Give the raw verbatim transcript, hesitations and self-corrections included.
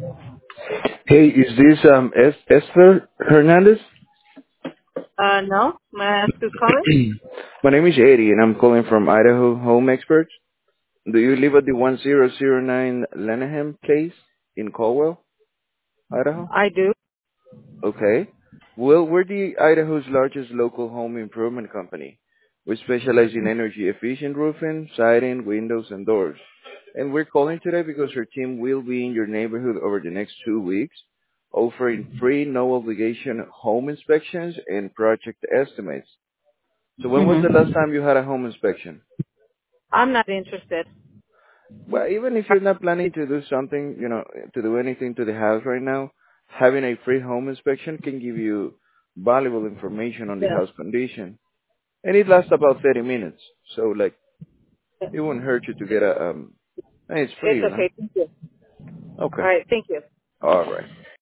Hey, is this um Es- Esther Hernandez? Uh, no. May I ask who's calling? My name is Eddie, and I'm calling from Idaho Home Experts. Do you live at the one zero zero nine Lanham Place in Caldwell, Idaho? I do. Okay. Well, we're the Idaho's largest local home improvement company. We specialize in energy efficient roofing, siding, windows, and doors. And we're calling today because our team will be in your neighborhood over the next two weeks, offering free, no obligation home inspections and project estimates. So when was the hmm last time you had a home inspection? I'm not interested. Well, even if you're not planning to do something, you know, to do anything to the house right now, having a free home inspection can give you valuable information on the Yeah. house condition. And it lasts about thirty minutes. So, like, it wouldn't hurt you to get a, um, and it's free, It's you know? okay. Thank you. All Okay. right. Thank you. All right.